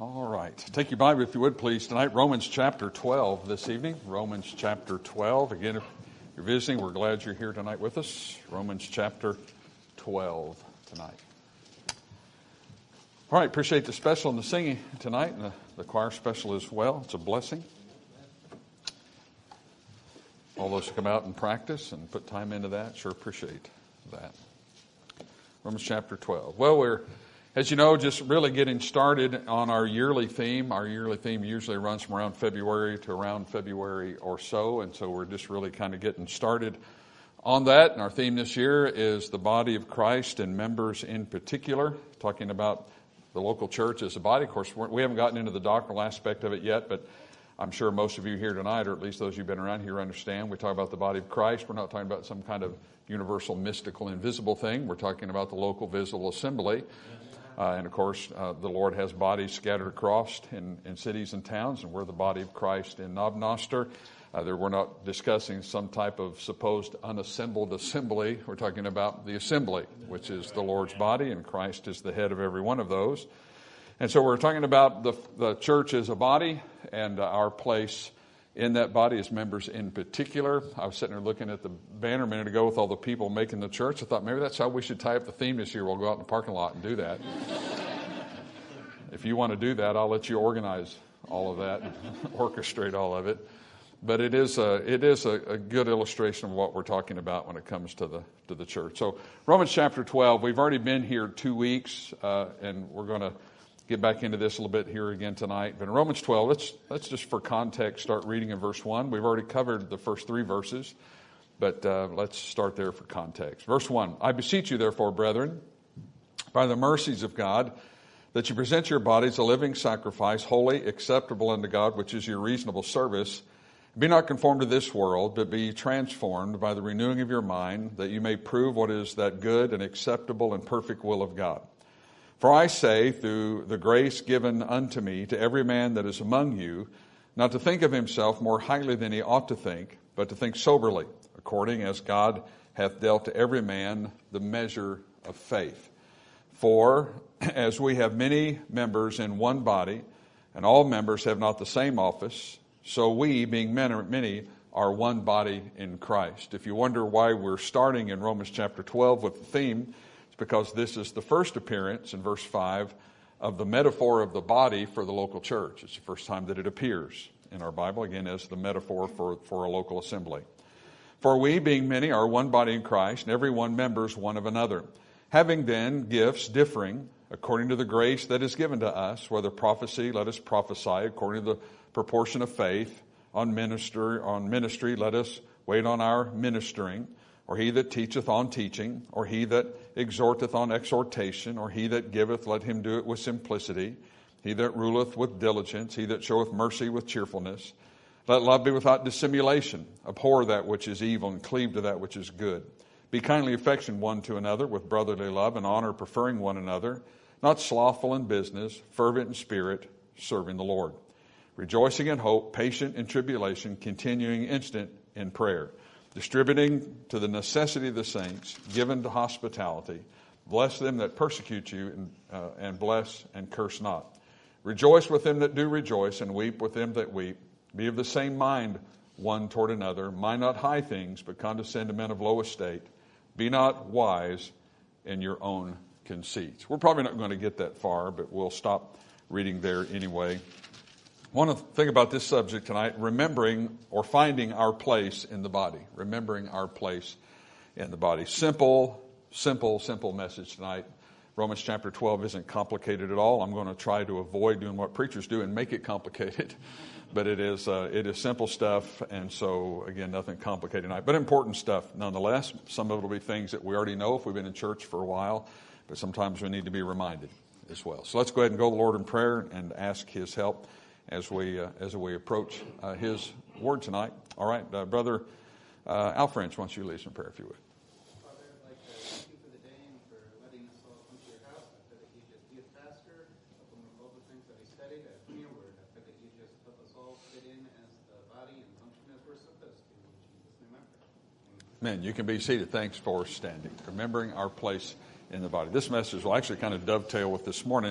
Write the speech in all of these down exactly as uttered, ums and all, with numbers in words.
All right. Take your Bible, if you would, please, tonight. Romans chapter twelve this evening. Romans chapter twelve. Again, if you're visiting, we're glad you're here tonight with us. Romans chapter twelve tonight. All right. Appreciate the special and the singing tonight, and the, the choir special as well. It's a blessing. All those who come out and practice and put time into that, sure appreciate that. Romans chapter twelve. Well, we're As you know, just really getting started on our yearly theme. Our yearly theme usually runs from around February to around February or so, and so we're just really kind of getting started on that. And our theme this year is the body of Christ and members in particular, talking about the local church as a body. Of course, we haven't gotten into the doctrinal aspect of it yet, but I'm sure most of you here tonight, or at least those who've been around here, understand. We talk about the body of Christ. We're not talking about some kind of universal, mystical, invisible thing. We're talking about the local visible assembly. Uh, and, of course, uh, the Lord has bodies scattered across in, in cities and towns, and we're the body of Christ in Knob Noster. Uh, there, we're not discussing some type of supposed unassembled assembly. We're talking about the assembly, which is the Lord's body, and Christ is the head of every one of those. And so we're talking about the, the church as a body and uh, our place in that body as members in particular. I was sitting there looking at the banner a minute ago with all the people making the church. I thought maybe that's how we should tie up the theme this year. We'll go out in the parking lot and do that. If you want to do that, I'll let you organize all of that, orchestrate all of it. But it is a, it is a, a good illustration of what we're talking about when it comes to the to the church. So Romans chapter twelve, we've already been here two weeks, uh, and we're going to get back into this a little bit here again tonight. But in Romans twelve, let's let's just for context start reading in verse one. We've already covered the first three verses, but uh, let's start there for context. Verse one, I beseech you therefore, brethren, by the mercies of God, that you present your bodies a living sacrifice, holy, acceptable unto God, which is your reasonable service. Be not conformed to this world, but be transformed by the renewing of your mind, that you may prove what is that good and acceptable and perfect will of God. For I say, through the grace given unto me, to every man that is among you, not to think of himself more highly than he ought to think, but to think soberly, according as God hath dealt to every man the measure of faith. For as we have many members in one body, and all members have not the same office, so we, being many, are one body in Christ. If you wonder why we're starting in Romans chapter twelve with the theme, because this is the first appearance in verse five of the metaphor of the body for the local church. It's the first time that it appears in our Bible, again, as the metaphor for, for a local assembly. For we, being many, are one body in Christ, and every one members one of another. Having then gifts differing according to the grace that is given to us, whether prophecy, let us prophesy according to the proportion of faith. On minister, on ministry, let us wait on our ministering. Or he that teacheth on teaching, or he that exhorteth on exhortation, or he that giveth, let him do it with simplicity. He that ruleth with diligence, he that showeth mercy with cheerfulness. Let love be without dissimulation. Abhor that which is evil, and cleave to that which is good. Be kindly affectioned one to another with brotherly love and honor, preferring one another, not slothful in business, fervent in spirit, serving the Lord. Rejoicing in hope, patient in tribulation, continuing instant in prayer. Distributing to the necessity of the saints, given to hospitality. Bless them that persecute you, and, uh, and bless and curse not. Rejoice with them that do rejoice, and weep with them that weep. Be of the same mind one toward another. Mind not high things, but condescend to men of low estate. Be not wise in your own conceits. We're probably not going to get that far, but we'll stop reading there anyway. I want to think about this subject tonight, remembering or finding our place in the body. Remembering our place in the body. Simple, simple, simple message tonight. Romans chapter twelve isn't complicated at all. I'm going to try to avoid doing what preachers do and make it complicated. But it is uh, it is simple stuff, and so, again, nothing complicated tonight. But important stuff nonetheless. Some of it will be things that we already know if we've been in church for a while, but sometimes we need to be reminded as well. So let's go ahead and go to the Lord in prayer and ask His help as we uh, as we approach uh, His Word tonight. All right, uh, Brother uh, Al French, why don't you lead us in prayer, if you would. Father, I'd like to thank you for the day and for letting us all come to your house. I pray that you just be a pastor, help him with all the things that he studied, and from your Word. I pray that you just help us all fit in as the body and function as we're supposed to. In Jesus' name I pray. Man, you can be seated. Thanks for standing. Remembering our place in the body. This message will actually kind of dovetail with this morning.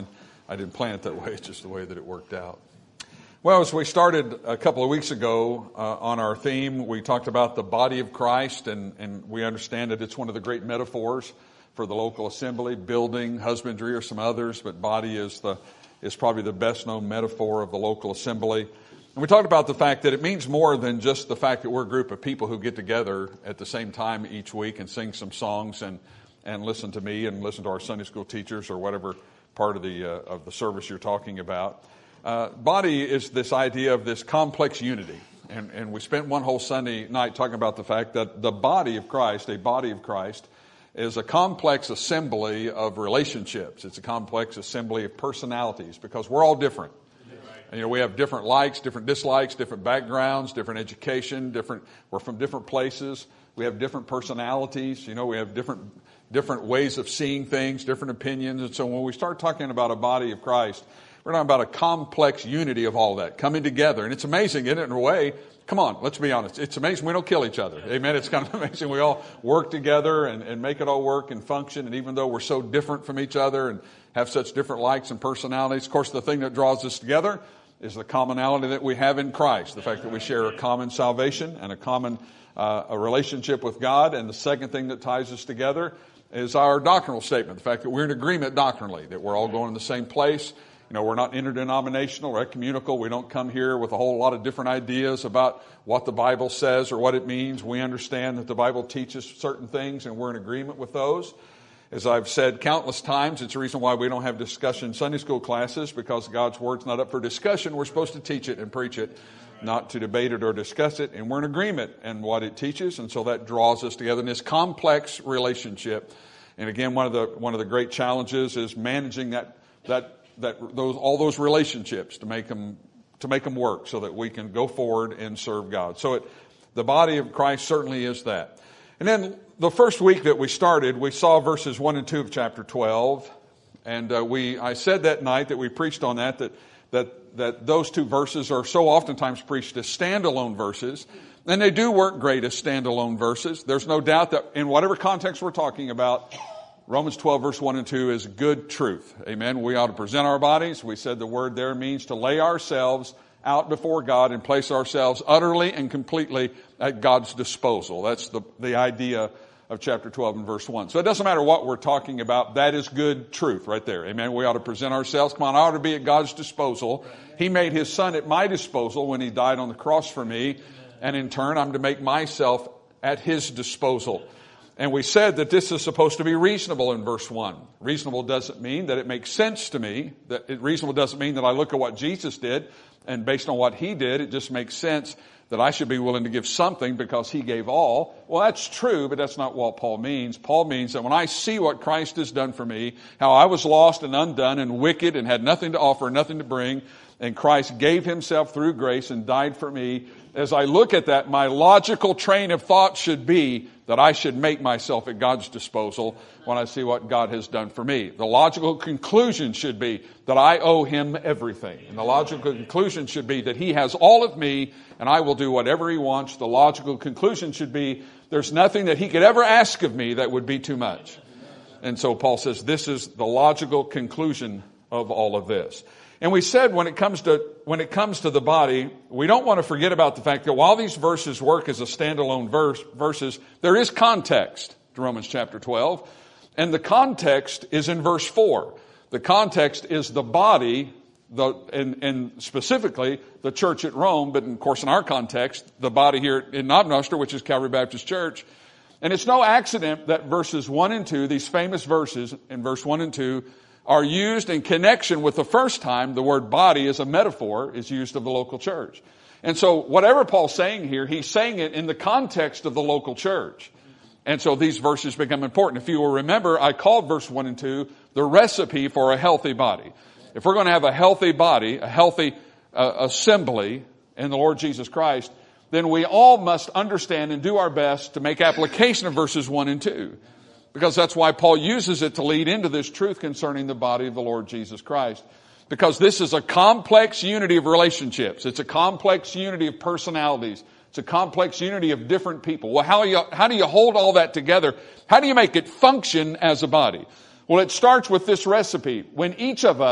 I didn't plan it that way. It's just the way that it worked out. Well, as we started a couple of weeks ago uh, on our theme, we talked about the body of Christ, and, and we understand that it's one of the great metaphors for the local assembly. Building, husbandry are some others, but body is the is probably the best known metaphor of the local assembly. And we talked about the fact that it means more than just the fact that we're a group of people who get together at the same time each week and sing some songs and, and listen to me and listen to our Sunday school teachers or whatever part of the uh, of the service you're talking about. Uh, body is this idea of this complex unity. And, and we spent one whole Sunday night talking about the fact that the body of Christ, a body of Christ, is a complex assembly of relationships. It's a complex assembly of personalities because we're all different. And, you know, we have different likes, different dislikes, different backgrounds, different education, different, we're from different places. We have different personalities. You know, we have different, different ways of seeing things, different opinions. And so when we start talking about a body of Christ, we're talking about a complex unity of all that coming together. And it's amazing, isn't it, in a way? Come on, let's be honest. It's amazing we don't kill each other. Amen. It's kind of amazing we all work together and, and make it all work and function. And even though we're so different from each other and have such different likes and personalities, of course, the thing that draws us together is the commonality that we have in Christ. The fact that we share a common salvation and a common uh, a relationship with God. And the second thing that ties us together is our doctrinal statement. The fact that we're in agreement doctrinally, that we're all going in the same place. You know, we're not interdenominational or ecumenical. We don't come here with a whole lot of different ideas about what the Bible says or what it means. We understand that the Bible teaches certain things and we're in agreement with those. As I've said countless times, it's the reason why we don't have discussion Sunday school classes, because God's Word's not up for discussion. We're supposed to teach it and preach it, not to debate it or discuss it. And we're in agreement in what it teaches. And so that draws us together in this complex relationship. And again, one of the, one of the great challenges is managing that, that, that those all those relationships to make them to make them work so that we can go forward and serve God. So it, the body of Christ certainly is that. And then the first week that we started, we saw verses one and two of chapter twelve, and uh, we I said that night that we preached on that that that that those two verses are so oftentimes preached as standalone verses, and they do work great as standalone verses. There's no doubt that in whatever context we're talking about, Romans twelve, verse one and two is good truth. Amen. We ought to present our bodies. We said the word there means to lay ourselves out before God and place ourselves utterly and completely at God's disposal. That's the, the idea of chapter twelve and verse one. So it doesn't matter what we're talking about. That is good truth right there. Amen. We ought to present ourselves. Come on, I ought to be at God's disposal. He made his son at my disposal when he died on the cross for me. And in turn, I'm to make myself at his disposal. And we said that this is supposed to be reasonable in verse one. Reasonable doesn't mean that it makes sense to me. That it, reasonable doesn't mean that I look at what Jesus did, and based on what he did, it just makes sense that I should be willing to give something because he gave all. Well, that's true, but that's not what Paul means. Paul means that when I see what Christ has done for me, how I was lost and undone and wicked and had nothing to offer, nothing to bring, and Christ gave himself through grace and died for me, as I look at that, my logical train of thought should be that I should make myself at God's disposal when I see what God has done for me. The logical conclusion should be that I owe him everything. And the logical conclusion should be that he has all of me and I will do whatever he wants. The logical conclusion should be there's nothing that he could ever ask of me that would be too much. And so Paul says this is the logical conclusion of all of this. And we said when it comes to when it comes to the body, we don't want to forget about the fact that while these verses work as a standalone verse, verses, there is context to Romans chapter twelve. And the context is in verse four. The context is the body, the and, and specifically the church at Rome, but of course in our context, the body here in Knob-Noster, which is Calvary Baptist Church. And it's no accident that verses one and two, these famous verses in verse one and two, are used in connection with the first time the word body as a metaphor is used of the local church. And so whatever Paul's saying here, he's saying it in the context of the local church. And so these verses become important. If you will remember, I called verse one and two the recipe for a healthy body. If we're going to have a healthy body, a healthy uh, assembly in the Lord Jesus Christ, then we all must understand and do our best to make application of verses one and two. Because that's why Paul uses it to lead into this truth concerning the body of the Lord Jesus Christ. Because this is a complex unity of relationships. It's a complex unity of personalities. It's a complex unity of different people. Well, how, you, how do you hold all that together? How do you make it function as a body? Well, it starts with this recipe. When each of us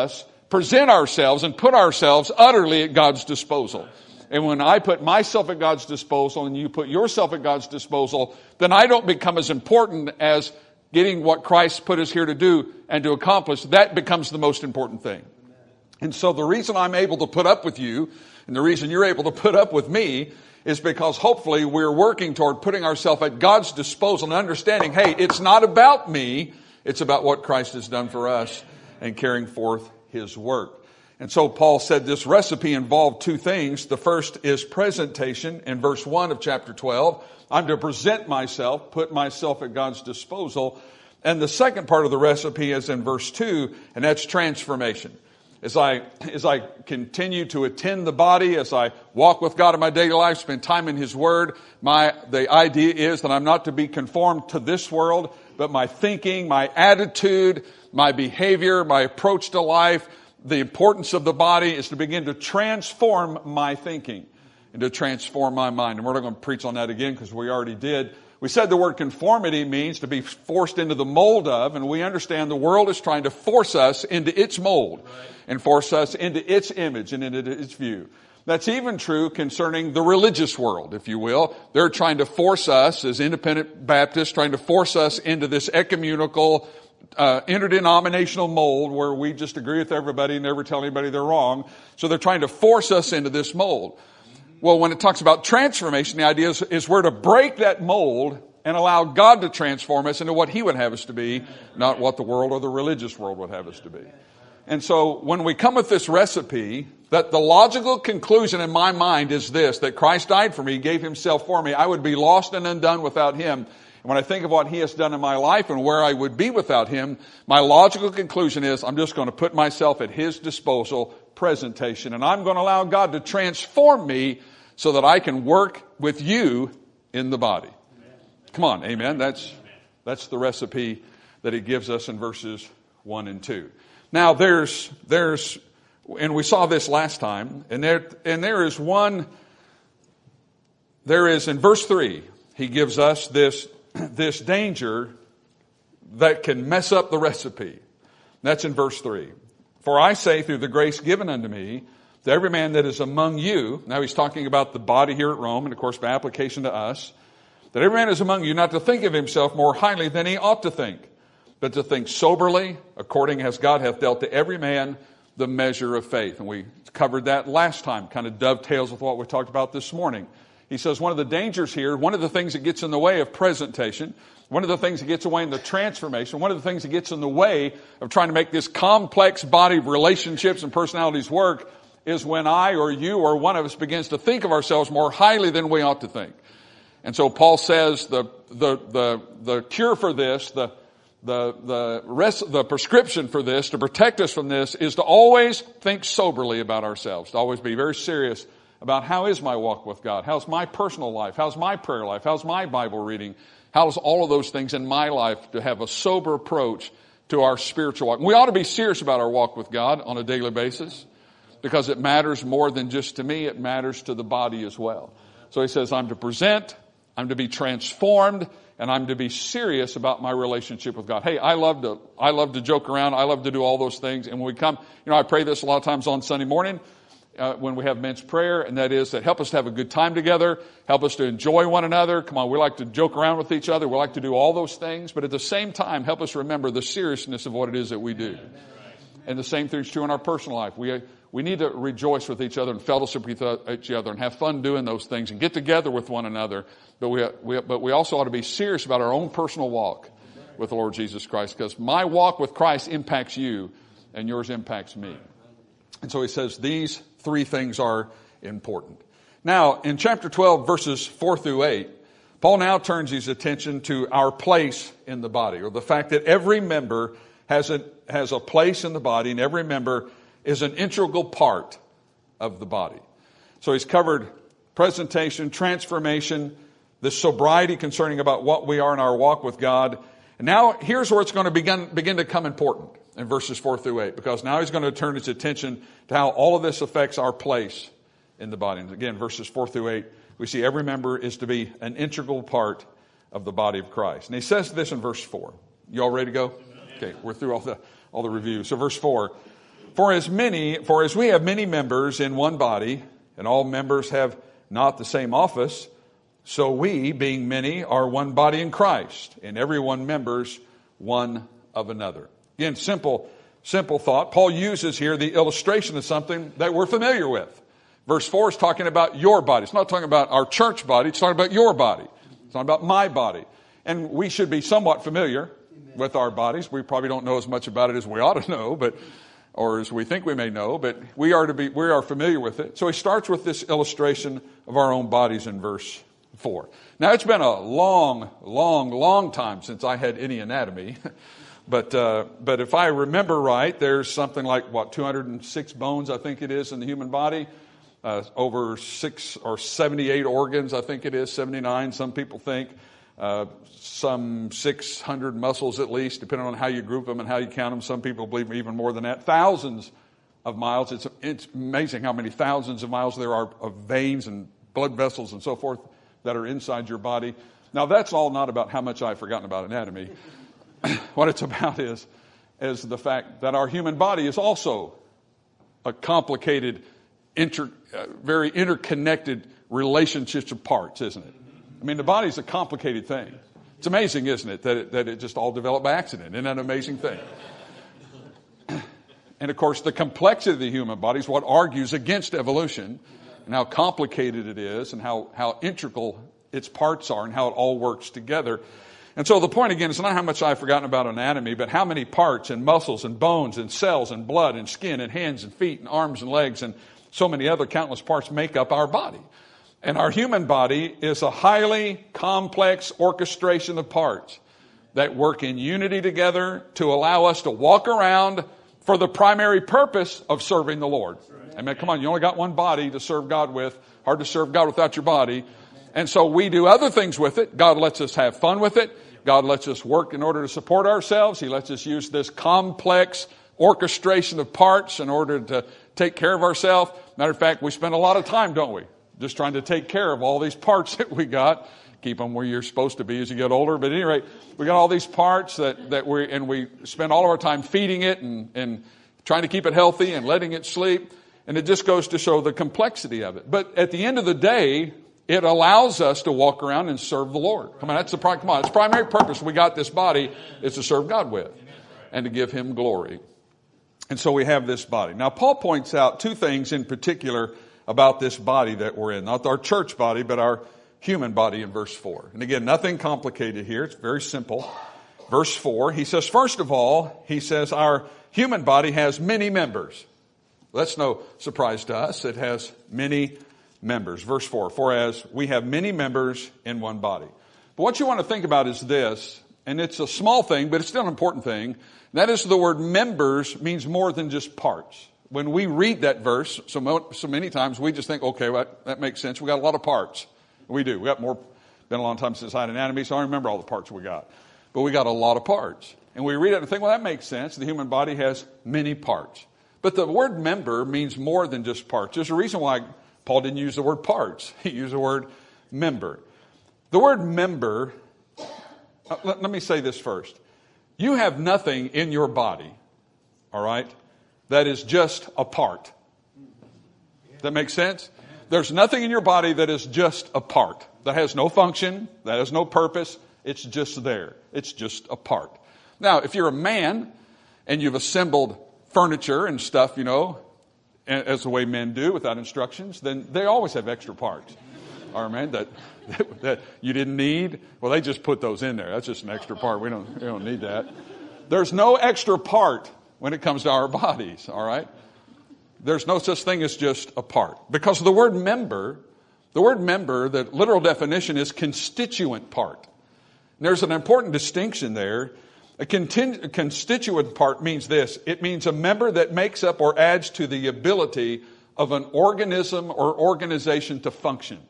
present ourselves and put ourselves utterly at God's disposal. And when I put myself at God's disposal and you put yourself at God's disposal, then I don't become as important as getting what Christ put us here to do and to accomplish. That becomes the most important thing. And so the reason I'm able to put up with you and the reason you're able to put up with me is because hopefully we're working toward putting ourselves at God's disposal and understanding, hey, it's not about me. It's about what Christ has done for us and carrying forth his work. And so Paul said this recipe involved two things. The first is presentation in verse one of chapter twelve. I'm to present myself, put myself at God's disposal. And the second part of the recipe is in verse two, and that's transformation. As I, as I continue to attend the body, as I walk with God in my daily life, spend time in his word, my, the idea is that I'm not to be conformed to this world, but my thinking, my attitude, my behavior, my approach to life, the importance of the body is to begin to transform my thinking and to transform my mind. And we're not going to preach on that again because we already did. We said the word conformity means to be forced into the mold of, and we understand the world is trying to force us into its mold and force us into its image and into its view. That's even true concerning the religious world, if you will. They're trying to force us as independent Baptists, trying to force us into this ecumenical, uh, interdenominational mold where we just agree with everybody and never tell anybody they're wrong. So they're trying to force us into this mold. Well, when it talks about transformation, the idea is, is we're to break that mold and allow God to transform us into what he would have us to be, not what the world or the religious world would have us to be. And so when we come with this recipe, that the logical conclusion in my mind is this, that Christ died for me, gave himself for me. I would be lost and undone without him. And when I think of what he has done in my life and where I would be without him, my logical conclusion is I'm just going to put myself at his disposal, presentation, and I'm going to allow God to transform me so that I can work with you in the body. Come on, amen. That's, that's the recipe that he gives us in verses one and two. Now there's, there's, and we saw this last time, and there, and there is one, there is in verse three, he gives us this, this danger that can mess up the recipe. That's in verse three. For I say through the grace given unto me, to every man that is among you, now he's talking about the body here at Rome, and of course by application to us, that every man is among you not to think of himself more highly than he ought to think, but to think soberly, according as God hath dealt to every man the measure of faith. And we covered that last time, kind of dovetails with what we talked about this morning. He says one of the dangers here, one of the things that gets in the way of presentation, one of the things that gets away in the transformation, one of the things that gets in the way of trying to make this complex body of relationships and personalities work is when I or you or one of us begins to think of ourselves more highly than we ought to think. And so Paul says the the the, the cure for this, the the the rest, the prescription for this, to protect us from this, is to always think soberly about ourselves, to always be very serious about how is my walk with God, how's my personal life, how's my prayer life, how's my Bible reading, how's all of those things in my life, to have a sober approach to our spiritual walk. We ought to be serious about our walk with God on a daily basis, because it matters more than just to me, it matters to the body as well. So he says, I'm to present, I'm to be transformed, and I'm to be serious about my relationship with God. Hey, I love to, I love to joke around, I love to do all those things. And when we come, you know, I pray this a lot of times on Sunday morning, uh, when we have men's prayer, and that is that help us to have a good time together, help us to enjoy one another. Come on, we like to joke around with each other, we like to do all those things, but at the same time, help us remember the seriousness of what it is that we do. And the same thing is true in our personal life. We We need to rejoice with each other and fellowship with each other and have fun doing those things and get together with one another. But we, we, but we also ought to be serious about our own personal walk with the Lord Jesus Christ, because my walk with Christ impacts you and yours impacts me. And so he says these three things are important. Now, in chapter twelve, verses four through eight, Paul now turns his attention to our place in the body, or the fact that every member has a, has a place in the body, and every member is an integral part of the body. So he's covered presentation, transformation, the sobriety concerning about what we are in our walk with God. And now here's where it's going to begin, begin to come important in verses four through eight, because now he's going to turn his attention to how all of this affects our place in the body. And again, verses four through eight, we see every member is to be an integral part of the body of Christ. And he says this in verse four. You all ready to go? Okay, we're through all the, all the review. So verse four. For as many, for as we have many members in one body, and all members have not the same office, so we, being many, are one body in Christ, and every one members one of another. Again, simple, simple thought. Paul uses here the illustration of something that we're familiar with. Verse four is talking about your body. It's not talking about our church body. It's talking about your body. It's talking about my body. And we should be somewhat familiar Amen. With our bodies. We probably don't know as much about it as we ought to know, but or as we think we may know, but we are to be we are familiar with it. So he starts with this illustration of our own bodies in verse four. Now, it's been a long, long, long time since I had any anatomy. But uh, but if I remember right, there's something like, what, two hundred six bones, I think it is, in the human body. Uh, over six or seventy-eight organs, I think it is, seventy-nine, some people think. Uh, some six hundred muscles at least, depending on how you group them and how you count them. Some people believe even more than that. Thousands of miles. It's, it's amazing how many thousands of miles there are of veins and blood vessels and so forth that are inside your body. Now, that's all not about how much I've forgotten about anatomy. What it's about is, is the fact that our human body is also a complicated, inter, uh, very interconnected relationship of parts, isn't it? I mean, the body's a complicated thing. It's amazing, isn't it, that it, that it just all developed by accident. Isn't that an amazing thing? And, of course, the complexity of the human body is what argues against evolution and how complicated it is and how, how integral its parts are and how it all works together. And so the point, again, is not how much I've forgotten about anatomy, but how many parts and muscles and bones and cells and blood and skin and hands and feet and arms and legs and so many other countless parts make up our body. And our human body is a highly complex orchestration of parts that work in unity together to allow us to walk around for the primary purpose of serving the Lord. I mean, come on, you only got one body to serve God with. Hard to serve God without your body. And so we do other things with it. God lets us have fun with it. God lets us work in order to support ourselves. He lets us use this complex orchestration of parts in order to take care of ourselves. Matter of fact, we spend a lot of time, don't we, just trying to take care of all these parts that we got. Keep them where you're supposed to be as you get older. But at any rate, we got all these parts that, that we, and we spend all of our time feeding it and, and trying to keep it healthy and letting it sleep. And it just goes to show the complexity of it. But at the end of the day, it allows us to walk around and serve the Lord. Come on, that's the come on, it's the primary purpose we got this body is to serve God with and to give Him glory. And so we have this body. Now, Paul points out two things in particular about this body that we're in. Not our church body, but our human body in verse four. And again, nothing complicated here. It's very simple. Verse four, he says, first of all, he says, our human body has many members. Well, that's no surprise to us. It has many members. Verse four, for as we have many members in one body. But what you want to think about is this, and it's a small thing, but it's still an important thing. That is, the word members means more than just parts. When we read that verse, so, mo- so many times we just think, okay, well, that makes sense. We got a lot of parts. We do. We got more, been a long time since I had anatomy, so I don't remember all the parts we got. But we got a lot of parts. And we read it and think, well, that makes sense. The human body has many parts. But the word member means more than just parts. There's a reason why Paul didn't use the word parts. He used the word member. The word member, uh, let, let me say this first. You have nothing in your body, all right, that is just a part. Does that make sense? There's nothing in your body that is just a part. That has no function, that has no purpose. It's just there. It's just a part. Now, if you're a man and you've assembled furniture and stuff, you know, as the way men do without instructions, then they always have extra parts. All right, man, that, that, that you didn't need. Well, they just put those in there. That's just an extra part. We don't, we don't need that. There's no extra part when it comes to our bodies, all right? There's no such thing as just a part. Because the word member, the word member, the literal definition is constituent part. And there's an important distinction there. A, contin- a constituent part means this. It means a member that makes up or adds to the ability of an organism or organization to function.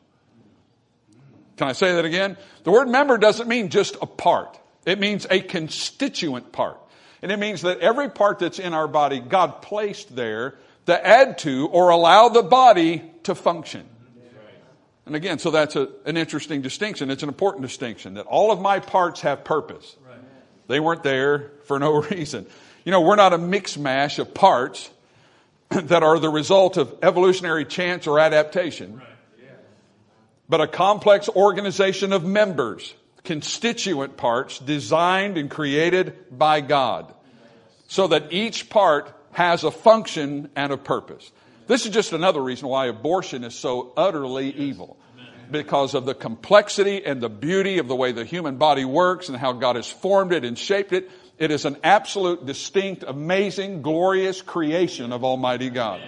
Can I say that again? The word member doesn't mean just a part. It means a constituent part. And it means that every part that's in our body, God placed there to add to or allow the body to function. And again, so that's a, an interesting distinction. It's an important distinction that all of my parts have purpose. They weren't there for no reason. You know, we're not a mix mash of parts. that are the result of evolutionary chance or adaptation, but a complex organization of members, constituent parts designed and created by God, so that each part has a function and a purpose. This is just another reason why abortion is so utterly evil, because of the complexity and the beauty of the way the human body works and how God has formed it and shaped it. It is an absolute, distinct, amazing, glorious creation of Almighty God.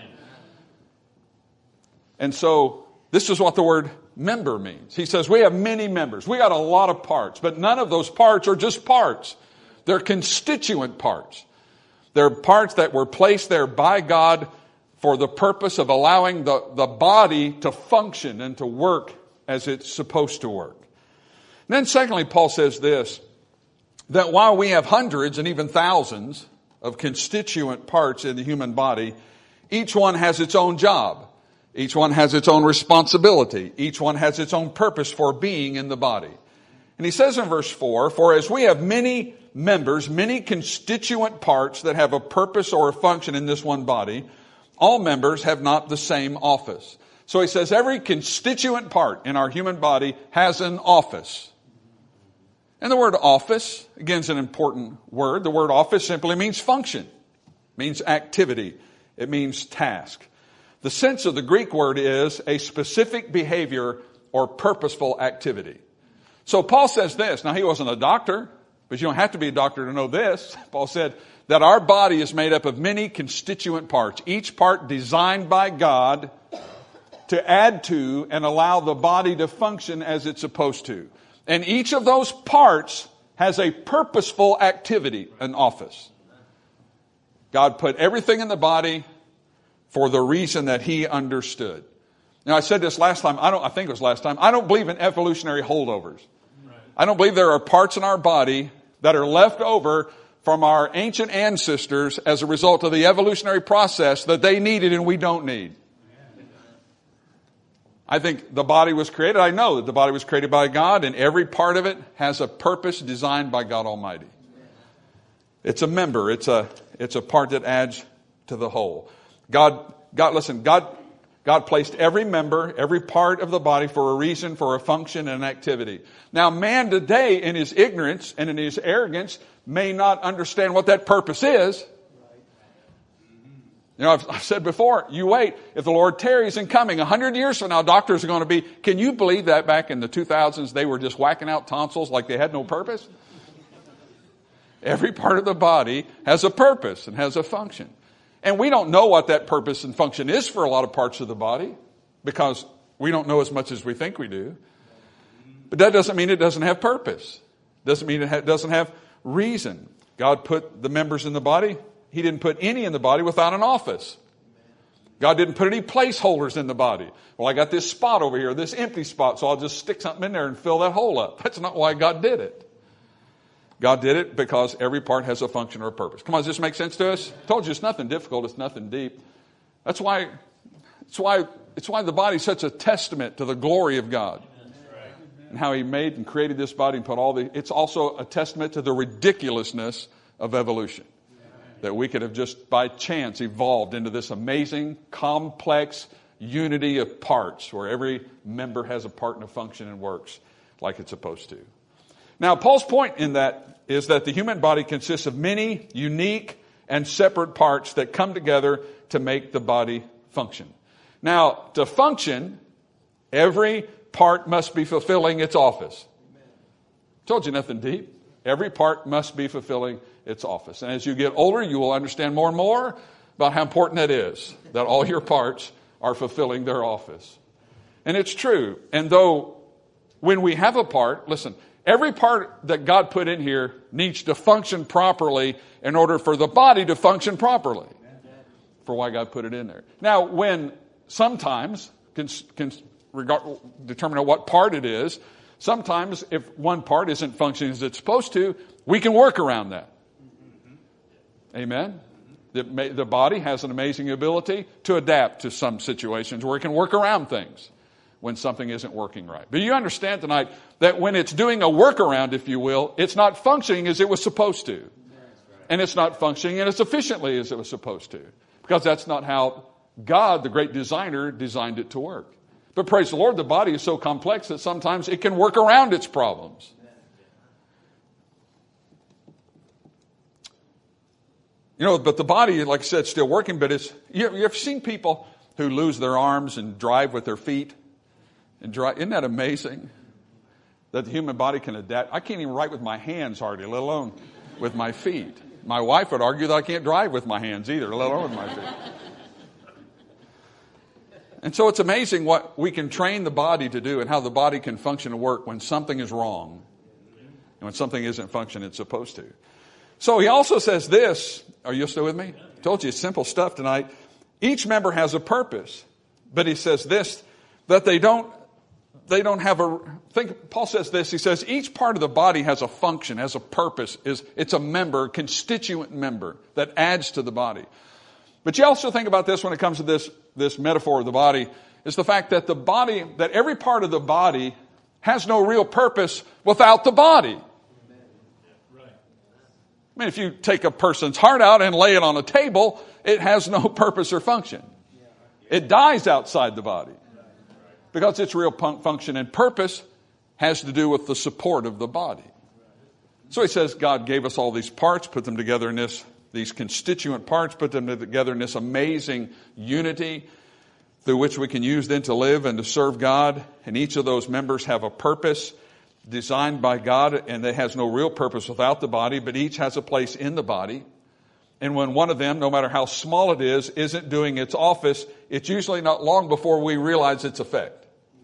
And so this is what the word member means. He says we have many members. We got a lot of parts, but none of those parts are just parts. They're constituent parts. They're parts that were placed there by God for the purpose of allowing the, the body to function and to work as it's supposed to work. And then secondly, Paul says this, that while we have hundreds and even thousands of constituent parts in the human body, each one has its own job. Each one has its own responsibility. Each one has its own purpose for being in the body. And he says in verse four, for as we have many members, many constituent parts that have a purpose or a function in this one body, all members have not the same office. So he says every constituent part in our human body has an office. And the word office, again, is an important word. The word office simply means function, means activity. It means task. The sense of the Greek word is a specific behavior or purposeful activity. So Paul says this. Now, he wasn't a doctor, but you don't have to be a doctor to know this. Paul said that our body is made up of many constituent parts, each part designed by God to add to and allow the body to function as it's supposed to. And each of those parts has a purposeful activity, an office. God put everything in the body for the reason that he understood. Now, I said this last time. I don't, I think it was last time. I don't believe in evolutionary holdovers. Right. I don't believe there are parts in our body that are left over from our ancient ancestors as a result of the evolutionary process that they needed and we don't need. I think the body was created. I know that the body was created by God, and every part of it has a purpose designed by God Almighty. It's a member. It's a, it's a part that adds to the whole. God, God, listen, God, God placed every member, every part of the body for a reason, for a function, and an activity. Now, man today, in his ignorance and in his arrogance, may not understand what that purpose is. You know, I've, I've said before, you wait. If the Lord tarries in coming, a hundred years from now, doctors are going to be, can you believe that back in the two thousands, they were just whacking out tonsils like they had no purpose? Every part of the body has a purpose and has a function. And we don't know what that purpose and function is for a lot of parts of the body because we don't know as much as we think we do. But that doesn't mean it doesn't have purpose. Doesn't mean it ha- doesn't have reason. God put the members in the body. He didn't put any in the body without an office. God didn't put any placeholders in the body. Well, I got this spot over here, this empty spot, so I'll just stick something in there and fill that hole up. That's not why God did it. God did it because every part has a function or a purpose. Come on, does this make sense to us? I told you it's nothing difficult, it's nothing deep. That's why, that's why, it's why the body is such a testament to the glory of God. And how he made and created this body and put all the, it's also a testament to the ridiculousness of evolution. That we could have just by chance evolved into this amazing, complex unity of parts where every member has a part and a function and works like it's supposed to. Now, Paul's point in that is that the human body consists of many unique and separate parts that come together to make the body function. Now, to function, every part must be fulfilling its office. Told you nothing deep. Every part must be fulfilling its office. And as you get older, you will understand more and more about how important that is, that all your parts are fulfilling their office. And it's true. And though when we have a part, listen, every part that God put in here needs to function properly in order for the body to function properly. For why God put it in there. Now, when sometimes, can, can regard, determine what part it is, sometimes if one part isn't functioning as it's supposed to, we can work around that. Amen? The, the body has an amazing ability to adapt to some situations where it can work around things when something isn't working right. But you understand tonight that when it's doing a workaround, if you will, it's not functioning as it was supposed to. And it's not functioning as efficiently as it was supposed to. because that's not how God, the great designer, designed it to work. But praise the Lord, the body is so complex that sometimes it can work around its problems. You know, but the body, like I said, is still working, but it's, you ever, you ever seen people who lose their arms and drive with their feet? And drive, isn't that amazing? That the human body can adapt. I can't even write with my hands hardly, let alone with my feet. My wife would argue that I can't drive with my hands either, let alone with my feet. And so it's amazing what we can train the body to do and how the body can function and work when something is wrong and when something isn't functioning it's supposed to. So he also says this. Are you still with me? I told you it's simple stuff tonight. Each member has a purpose, but he says this, that they don't They don't have a, think, Paul says this, he says, each part of the body has a function, has a purpose, is it's a member, constituent member that adds to the body. But you also think about this when it comes to this, this metaphor of the body, is the fact that the body, that every part of the body has no real purpose without the body. I mean, if you take a person's heart out and lay it on a table, it has no purpose or function. It dies outside the body. Because its real function and purpose has to do with the support of the body. So he says God gave us all these parts, put them together in this, these constituent parts, put them together in this amazing unity through which we can use then to live and to serve God. And each of those members have a purpose designed by God, and it has no real purpose without the body, but each has a place in the body. And when one of them, no matter how small it is, isn't doing its office, it's usually not long before we realize its effect.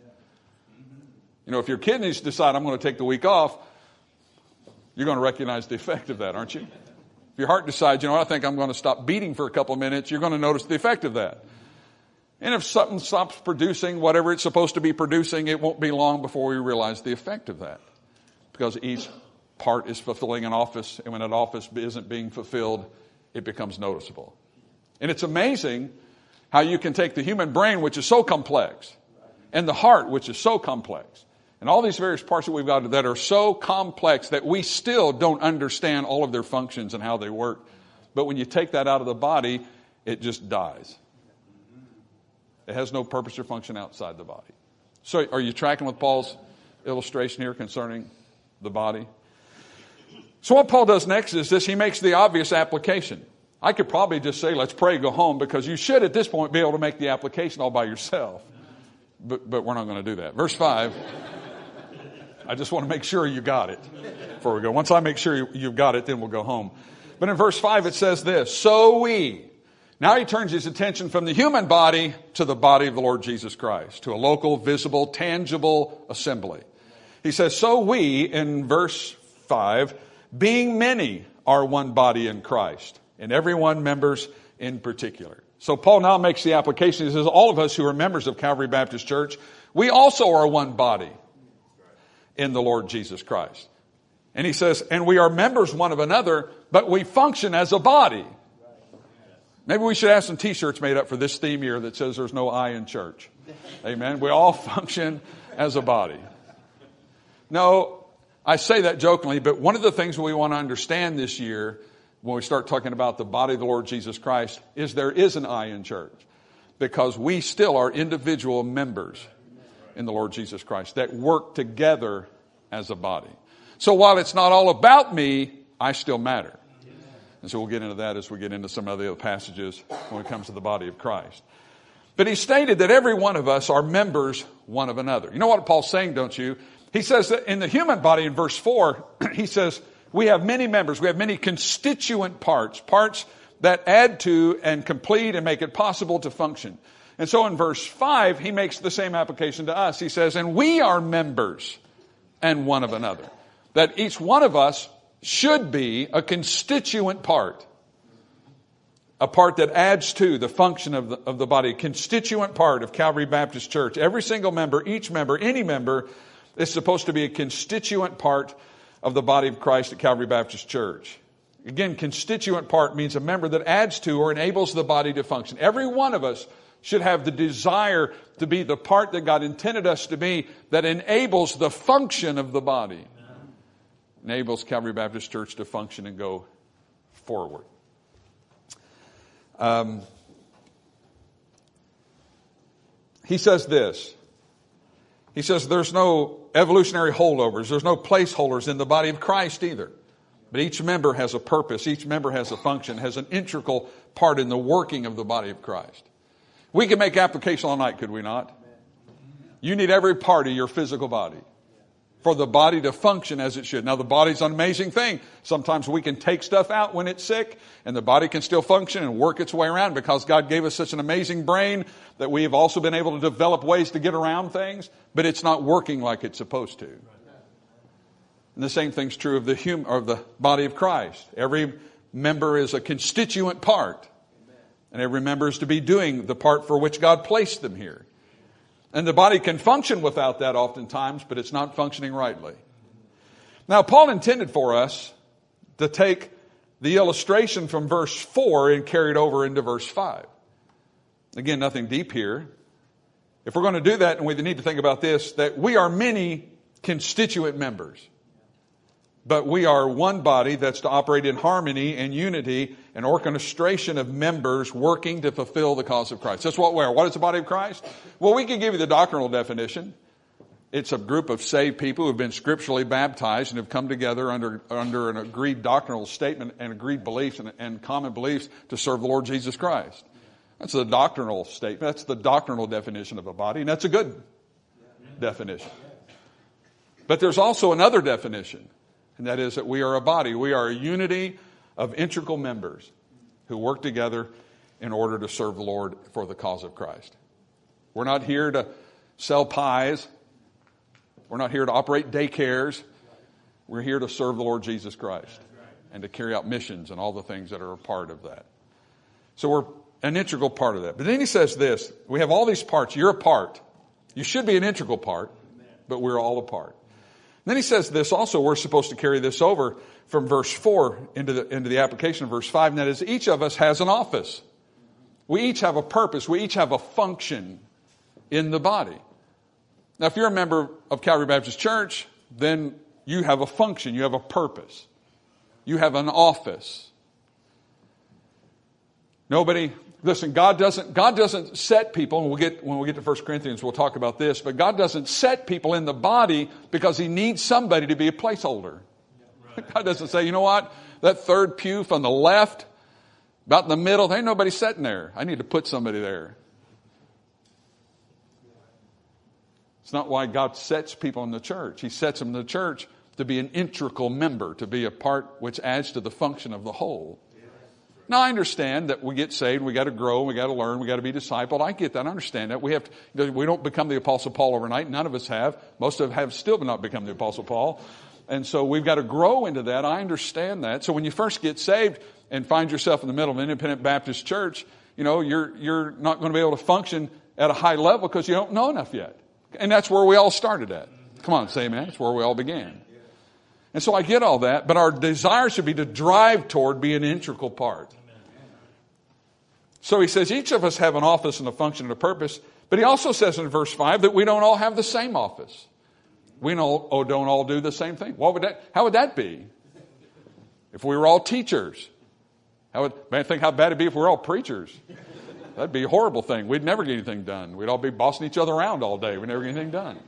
You know, if your kidneys decide, I'm going to take the week off, you're going to recognize the effect of that, aren't you? If your heart decides, you know, I think I'm going to stop beating for a couple of minutes, you're going to notice the effect of that. And if something stops producing whatever it's supposed to be producing, it won't be long before we realize the effect of that. Because each part is fulfilling an office, and when that office isn't being fulfilled, it becomes noticeable. And it's amazing how you can take the human brain, which is so complex, and the heart, which is so complex, and all these various parts that we've got that are so complex that we still don't understand all of their functions and how they work. But when you take that out of the body, it just dies. It has no purpose or function outside the body. So are you tracking with Paul's illustration here concerning the body? So what Paul does next is this. He makes the obvious application. I could probably just say, let's pray, go home, because you should at this point be able to make the application all by yourself. But, but we're not going to do that. Verse five. I just want to make sure you got it before we go. Once I make sure you, you've got it, then we'll go home. But in verse five it says this, so we. Now he turns his attention from the human body to the body of the Lord Jesus Christ, to a local, visible, tangible assembly. He says, so we, in verse five, being many are one body in Christ, and every one members in particular. So Paul now makes the application. He says, all of us who are members of Calvary Baptist Church, we also are one body in the Lord Jesus Christ. And he says, and we are members one of another, but we function as a body. Maybe we should have some t-shirts made up for this theme year that says there's no I in church. Amen. We all function as a body. No, I say that jokingly, but one of the things we want to understand this year when we start talking about the body of the Lord Jesus Christ is there is an I in church, because we still are individual members in the Lord Jesus Christ that work together as a body. So while it's not all about me, I still matter. And so we'll get into that as we get into some of the other passages when it comes to the body of Christ. But he stated that every one of us are members one of another. You know what Paul's saying, don't you? He says that in the human body in verse four, he says, we have many members. We have many constituent parts, parts that add to and complete and make it possible to function. And so in verse five, he makes the same application to us. He says, and we are members and one of another. That each one of us should be a constituent part. A part that adds to the function of the, of the body. A constituent part of Calvary Baptist Church. Every single member, each member, any member is supposed to be a constituent part of the body of Christ at Calvary Baptist Church. Again, constituent part means a member that adds to or enables the body to function. Every one of us should have the desire to be the part that God intended us to be, that enables the function of the body. Amen. Enables Calvary Baptist Church to function and go forward. Um, he says this. He says there's no evolutionary holdovers. There's no placeholders in the body of Christ either. But each member has a purpose. Each member has a function, has an integral part in the working of the body of Christ. We can make application all night, could we not? You need every part of your physical body for the body to function as it should. Now, the body's an amazing thing. Sometimes we can take stuff out when it's sick, and the body can still function and work its way around because God gave us such an amazing brain that we have also been able to develop ways to get around things, but it's not working like it's supposed to. And the same thing's true of the hum- or the body of Christ. Every member is a constituent part, and every member is to be doing the part for which God placed them here. And the body can function without that oftentimes, but it's not functioning rightly. Now, Paul intended for us to take the illustration from verse four and carry it over into verse five. Again, nothing deep here. If we're going to do that, and we need to think about this, that we are many constituent members. But we are one body that's to operate in harmony and unity and orchestration of members working to fulfill the cause of Christ. That's what we are. What is the body of Christ? Well, we can give you the doctrinal definition. It's a group of saved people who have been scripturally baptized and have come together under, under an agreed doctrinal statement and agreed beliefs and, and common beliefs to serve the Lord Jesus Christ. That's the doctrinal statement. That's the doctrinal definition of a body, and that's a good definition. But there's also another definition. And that is that we are a body. We are a unity of integral members who work together in order to serve the Lord for the cause of Christ. We're not here to sell pies. We're not here to operate daycares. We're here to serve the Lord Jesus Christ and to carry out missions and all the things that are a part of that. So we're an integral part of that. But then he says this. We have all these parts. You're a part. You should be an integral part, but we're all a part. Then he says this also, we're supposed to carry this over from verse four into the, into the application of verse five, and that is each of us has an office. We each have a purpose. We each have a function in the body. Now, if you're a member of Calvary Baptist Church, then you have a function. You have a purpose. You have an office. Nobody... Listen, God doesn't, God doesn't set people, and we'll get, when we get to First Corinthians, we'll talk about this, but God doesn't set people in the body because He needs somebody to be a placeholder. Right. God doesn't say, you know what, that third pew from the left, about in the middle, there ain't nobody sitting there. I need to put somebody there. It's not why God sets people in the church. He sets them in the church to be an integral member, to be a part which adds to the function of the whole. Now, I understand that we get saved, we got to grow, we got to learn, we got to be discipled. I get that. I understand that. We have to, we don't become the Apostle Paul overnight. None of us have. Most of us have still not become the Apostle Paul. And so we've got to grow into that. I understand that. So when you first get saved and find yourself in the middle of an independent Baptist church, you know, you're, you're not going to be able to function at a high level because you don't know enough yet. And that's where we all started at. Come on, say amen. That's where we all began. And so I get all that, but our desire should be to drive toward being an integral part. So he says each of us have an office and a function and a purpose, but he also says in verse five that we don't all have the same office. We don't, oh, don't all do the same thing. What would that, how would that be? If we were all teachers, how would, man, think how bad it'd be if we were all preachers. That'd be a horrible thing. We'd never get anything done. We'd all be bossing each other around all day. We'd never get anything done.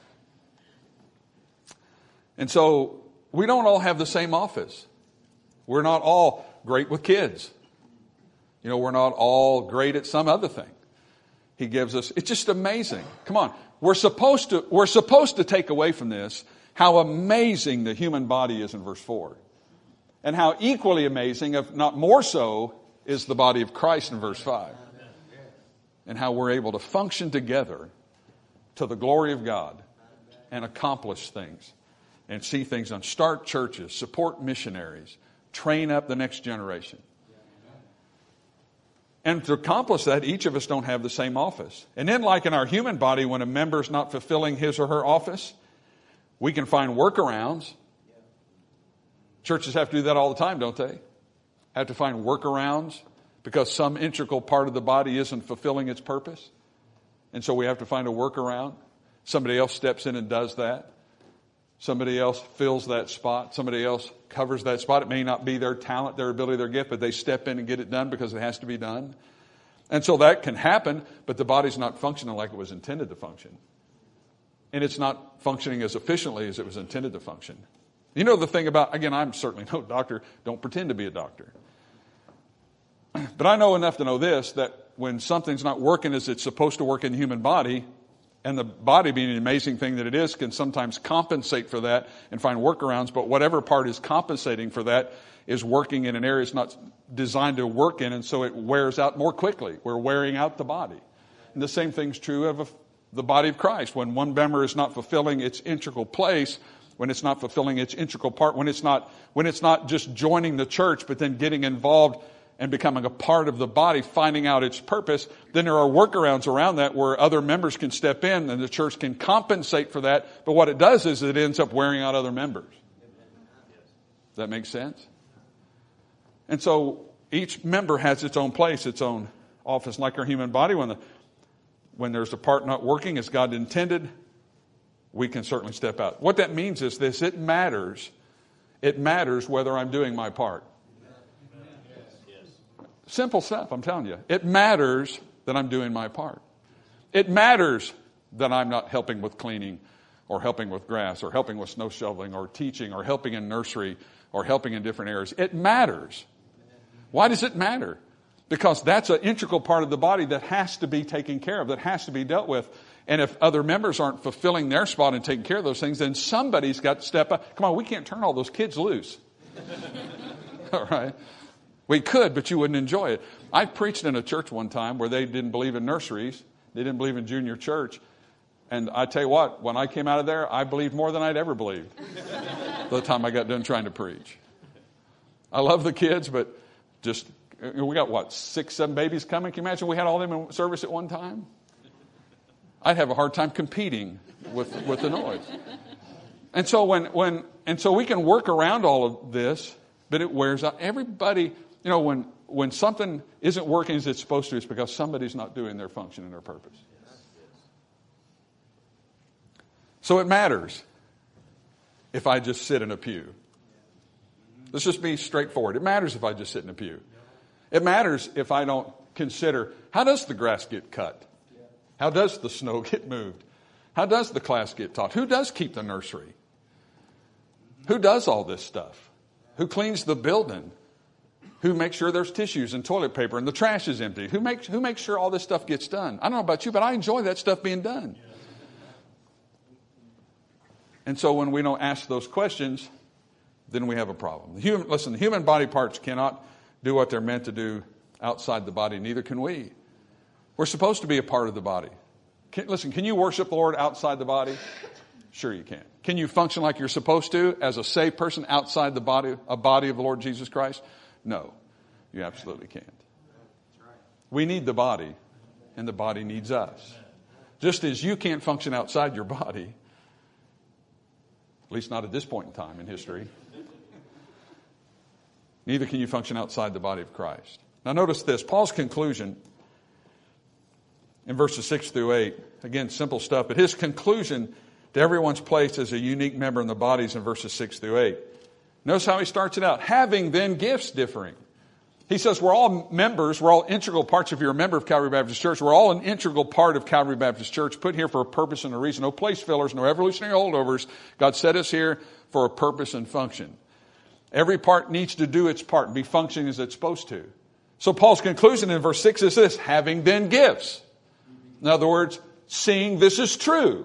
And so we don't all have the same office. We're not all great with kids. You know, we're not all great at some other thing. He gives us, it's just amazing. Come on. We're supposed to, we're supposed to take away from this how amazing the human body is in verse four. And how equally amazing, if not more so, is the body of Christ in verse five. And how we're able to function together to the glory of God and accomplish things and see things done. Start churches, support missionaries, train up the next generation. And to accomplish that, each of us don't have the same office. And then like in our human body, when a member is not fulfilling his or her office, we can find workarounds. Churches have to do that all the time, don't they? Have to find workarounds because some integral part of the body isn't fulfilling its purpose. And so we have to find a workaround. Somebody else steps in and does that. Somebody else fills that spot. Somebody else covers that spot. It may not be their talent, their ability, their gift, but they step in and get it done because it has to be done. And so that can happen, but the body's not functioning like it was intended to function. And it's not functioning as efficiently as it was intended to function. You know the thing about, again, I'm certainly no doctor, don't pretend to be a doctor. But I know enough to know this, that when something's not working as it's supposed to work in the human body, and the body being an amazing thing that it is, can sometimes compensate for that and find workarounds, but whatever part is compensating for that is working in an area it's not designed to work in, and so it wears out more quickly. We're wearing out the body. And the same thing's true of a, the body of Christ. When one member is not fulfilling its integral place, when it's not fulfilling its integral part, when it's not when it's not just joining the church, but then getting involved and becoming a part of the body, finding out its purpose, then there are workarounds around that where other members can step in and the church can compensate for that. But what it does is it ends up wearing out other members. Does that make sense? And so each member has its own place, its own office, like our human body. When the when there's a part not working as God intended, we can certainly step out. What that means is this: it matters. It matters whether I'm doing my part. Simple stuff, I'm telling you. It matters that I'm doing my part. It matters that I'm not helping with cleaning or helping with grass or helping with snow shoveling or teaching or helping in nursery or helping in different areas. It matters. Why does it matter? Because that's an integral part of the body that has to be taken care of, that has to be dealt with. And if other members aren't fulfilling their spot and taking care of those things, then somebody's got to step up. Come on, we can't turn all those kids loose. All right? We could, but you wouldn't enjoy it. I preached in a church one time where they didn't believe in nurseries. They didn't believe in junior church. And I tell you what, when I came out of there, I believed more than I'd ever believed by the time I got done trying to preach. I love the kids, but just, we got what, six, seven babies coming? Can you imagine we had all of them in service at one time? I'd have a hard time competing with, with the noise. And so when, when, and so we can work around all of this, but it wears out everybody. You know, when, when something isn't working as it's supposed to, it's because somebody's not doing their function and their purpose. So it matters if I just sit in a pew. Let's just be straightforward. It matters if I just sit in a pew. It matters if I don't consider, how does the grass get cut? How does the snow get moved? How does the class get taught? Who does keep the nursery? Who does all this stuff? Who cleans the building? Who makes sure there's tissues and toilet paper and the trash is empty? Who makes who makes sure all this stuff gets done? I don't know about you, but I enjoy that stuff being done. And so when we don't ask those questions, then we have a problem. The human, listen, the human body parts cannot do what they're meant to do outside the body. Neither can we. We're supposed to be a part of the body. Can, listen, can you worship the Lord outside the body? Sure you can. Can you function like you're supposed to as a saved person outside the body, a body of the Lord Jesus Christ? No, you absolutely can't. We need the body, and the body needs us. Just as you can't function outside your body, at least not at this point in time in history, neither can you function outside the body of Christ. Now notice this, Paul's conclusion in verses six through eight, again, simple stuff, but his conclusion to everyone's place as a unique member in the body is in verses six through eight. Notice how he starts it out. Having then gifts differing. He says we're all members, we're all integral parts. If you're a member of Calvary Baptist Church, we're all an integral part of Calvary Baptist Church, put here for a purpose and a reason. No place fillers, no evolutionary holdovers. God set us here for a purpose and function. Every part needs to do its part and be functioning as it's supposed to. So Paul's conclusion in verse six is this: having then gifts. In other words, seeing this is true.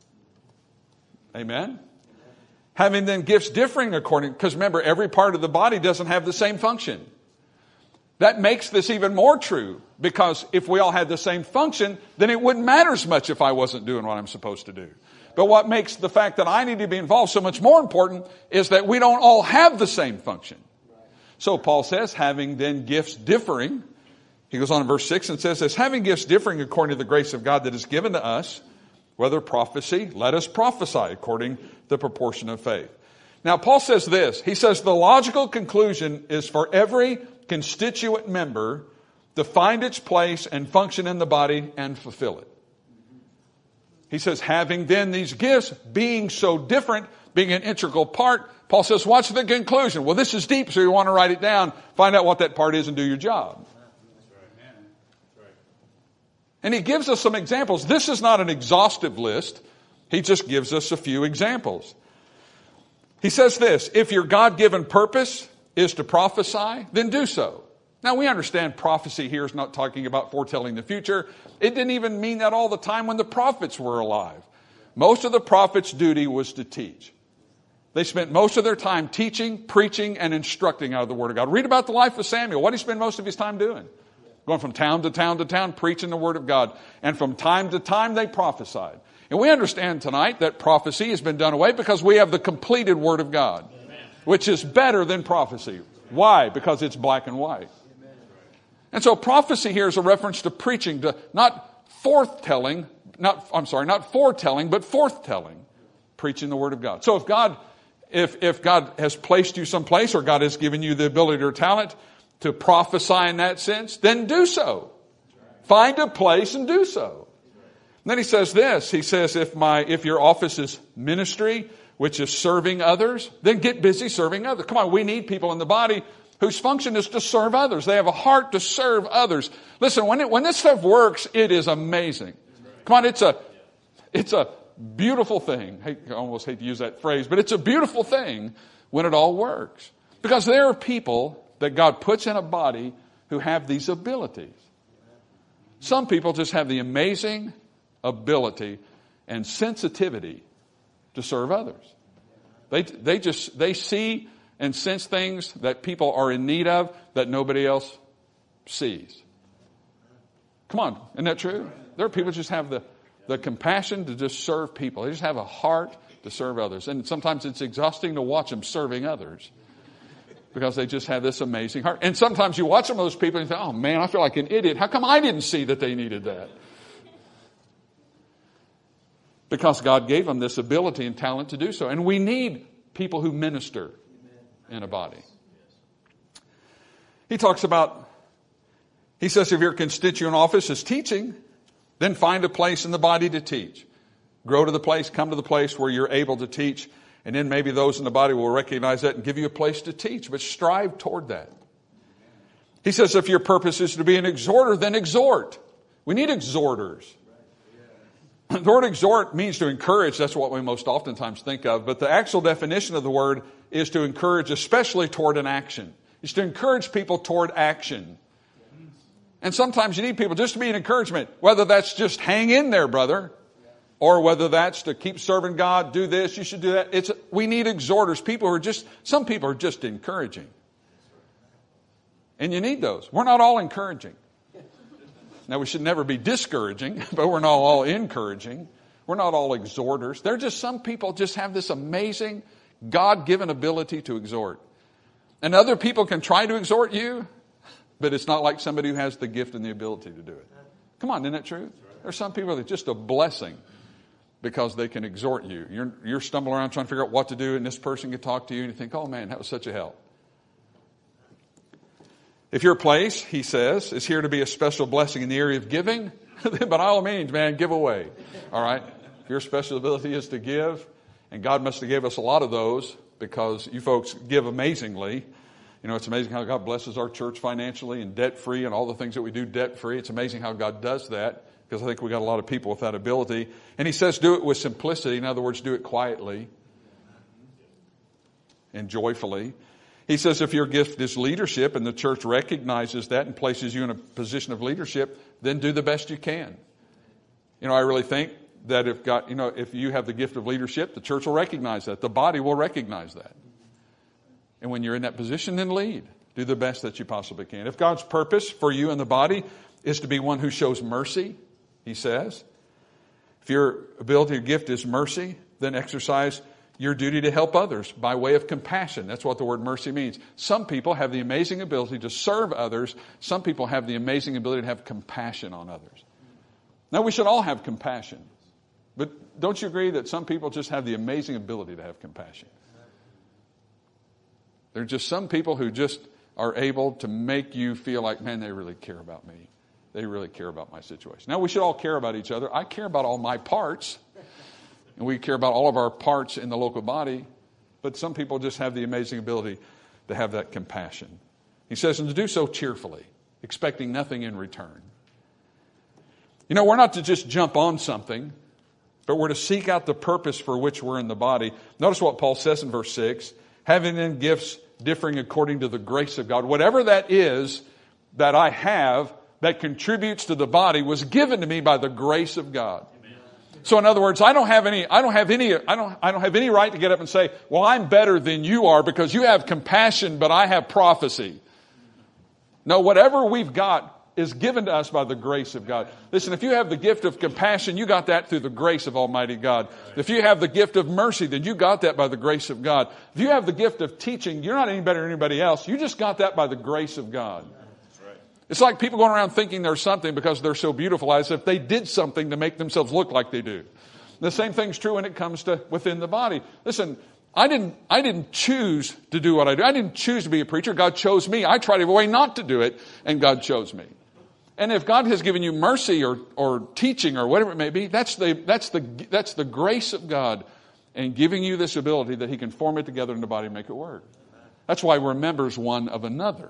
Amen? Having then gifts differing according, because remember, every part of the body doesn't have the same function. That makes this even more true, because if we all had the same function, then it wouldn't matter as much if I wasn't doing what I'm supposed to do. But what makes the fact that I need to be involved so much more important is that we don't all have the same function. So Paul says, having then gifts differing, he goes on in verse six and says this: having gifts differing according to the grace of God that is given to us, whether prophecy, let us prophesy according to the proportion of faith. Now, Paul says this. He says the logical conclusion is for every constituent member to find its place and function in the body and fulfill it. He says, having then these gifts, being so different, being an integral part, Paul says, what's the conclusion? Well, this is deep, so you want to write it down, find out what that part is and do your job. And he gives us some examples. This is not an exhaustive list. He just gives us a few examples. He says this, if your God-given purpose is to prophesy, then do so. Now, we understand prophecy here is not talking about foretelling the future. It didn't even mean that all the time when the prophets were alive. Most of the prophets' duty was to teach. They spent most of their time teaching, preaching, and instructing out of the Word of God. Read about the life of Samuel. What did he spend most of his time doing? Going from town to town to town, preaching the Word of God. And from time to time, they prophesied. And we understand tonight that prophecy has been done away because we have the completed Word of God, which is better than prophecy. Why? Because it's black and white. And so prophecy here is a reference to preaching, to not forthtelling, not, I'm sorry, not foretelling, but forthtelling, preaching the Word of God. So if God, if, if God has placed you someplace or God has given you the ability or talent to prophesy in that sense, then do so. Find a place and do so. And then he says this, he says, if my, if your office is ministry, which is serving others, then get busy serving others. Come on, we need people in the body whose function is to serve others. They have a heart to serve others. Listen, when it, when this stuff works, it is amazing. Come on, it's a, it's a beautiful thing. I almost hate to use that phrase, but it's a beautiful thing when it all works. Because there are people that God puts in a body who have these abilities. Some people just have the amazing ability and sensitivity to serve others. They, they just, they see and sense things that people are in need of that nobody else sees. Come on, isn't that true? There are people who just have the, the compassion to just serve people. They just have a heart to serve others. And sometimes it's exhausting to watch them serving others because they just have this amazing heart. And sometimes you watch some of those people and you think, oh man, I feel like an idiot. How come I didn't see that they needed that? Because God gave them this ability and talent to do so. And we need people who minister in a body. He talks about, he says if your constituent office is teaching, then find a place in the body to teach. Grow to the place, come to the place where you're able to teach, and then maybe those in the body will recognize that and give you a place to teach, but strive toward that. He says if your purpose is to be an exhorter, then exhort. We need exhorters. The word exhort means to encourage. That's what we most oftentimes think of. But the actual definition of the word is to encourage, especially toward an action. It's to encourage people toward action. And sometimes you need people just to be an encouragement, whether that's just hang in there, brother, or whether that's to keep serving God, do this, you should do that. It's, we need exhorters, people who are just, some people are just encouraging. And you need those. We're not all encouraging. Now, we should never be discouraging, but we're not all encouraging. We're not all exhorters. There are just some people just have this amazing God-given ability to exhort. And other people can try to exhort you, but it's not like somebody who has the gift and the ability to do it. Come on, isn't that true? There's some people that are just a blessing because they can exhort you. You're, you're stumbling around trying to figure out what to do, and this person can talk to you, and you think, oh man, that was such a help. If your place, he says, is here to be a special blessing in the area of giving, then by all means, man, give away. All right? If your special ability is to give, and God must have gave us a lot of those because you folks give amazingly. You know, it's amazing how God blesses our church financially and debt-free and all the things that we do debt-free. It's amazing how God does that because I think we got a lot of people with that ability. And he says do it with simplicity. In other words, do it quietly and joyfully. He says if your gift is leadership and the church recognizes that and places you in a position of leadership, then do the best you can. You know, I really think that if God, you know, if you have the gift of leadership, the church will recognize that. The body will recognize that. And when you're in that position, then lead. Do the best that you possibly can. If God's purpose for you in the body is to be one who shows mercy, he says, if your ability or gift is mercy, then exercise your duty to help others by way of compassion. That's what the word mercy means. Some people have the amazing ability to serve others. Some people have the amazing ability to have compassion on others. Now, we should all have compassion. But don't you agree that some people just have the amazing ability to have compassion? There are just some people who just are able to make you feel like, man, they really care about me. They really care about my situation. Now, we should all care about each other. I care about all my parts. And we care about all of our parts in the local body. But some people just have the amazing ability to have that compassion. He says, and to do so cheerfully, expecting nothing in return. You know, we're not to just jump on something, but we're to seek out the purpose for which we're in the body. Notice what Paul says in verse six, having then gifts differing according to the grace of God. Whatever that is that I have that contributes to the body was given to me by the grace of God. Amen. So in other words, I don't have any, I don't have any, I don't, I don't have any right to get up and say, well, I'm better than you are because you have compassion, but I have prophecy. No, whatever we've got is given to us by the grace of God. Listen, if you have the gift of compassion, you got that through the grace of Almighty God. If you have the gift of mercy, then you got that by the grace of God. If you have the gift of teaching, you're not any better than anybody else. You just got that by the grace of God. It's like people going around thinking they're something because they're so beautiful as if they did something to make themselves look like they do. The same thing's true when it comes to within the body. Listen, I didn't, I didn't choose to do what I do. I didn't choose to be a preacher. God chose me. I tried every way not to do it, and God chose me. And if God has given you mercy or, or teaching or whatever it may be, that's the, that's the, that's the grace of God in giving you this ability that He can form it together in the body and make it work. That's why we're members one of another.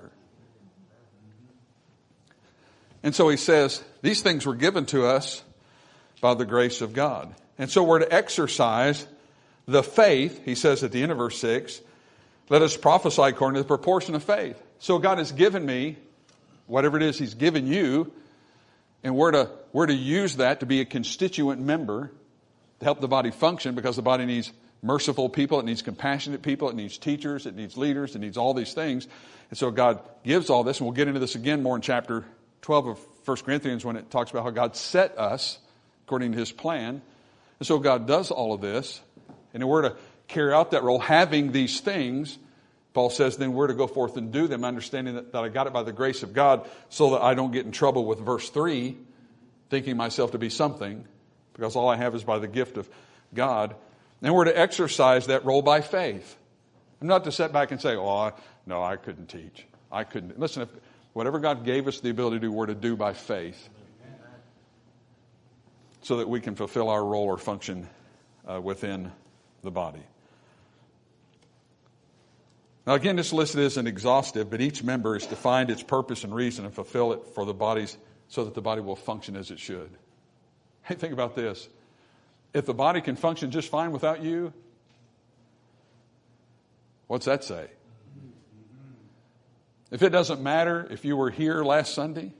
And so he says, these things were given to us by the grace of God. And so we're to exercise the faith, he says at the end of verse six, let us prophesy according to the proportion of faith. So God has given me whatever it is He's given you, and we're to, we're to use that to be a constituent member to help the body function, because the body needs merciful people, it needs compassionate people, it needs teachers, it needs leaders, it needs all these things. And so God gives all this, and we'll get into this again more in chapter twelve of First Corinthians when it talks about how God set us according to His plan. And so God does all of this, and we're to carry out that role having these things. Paul says, then we're to go forth and do them, understanding that, that I got it by the grace of God, so that I don't get in trouble with verse three, thinking myself to be something, because all I have is by the gift of God. And we're to exercise that role by faith. I'm not to sit back and say, oh, I, no, I couldn't teach. I couldn't. Listen, if whatever God gave us the ability to do, we're to do by faith, so that we can fulfill our role or function uh, within the body. Now again, this list isn't exhaustive, but each member is to find its purpose and reason and fulfill it for the bodies, so that the body will function as it should. Hey, think about this. If the body can function just fine without you, what's that say? If it doesn't matter if you were here last Sunday,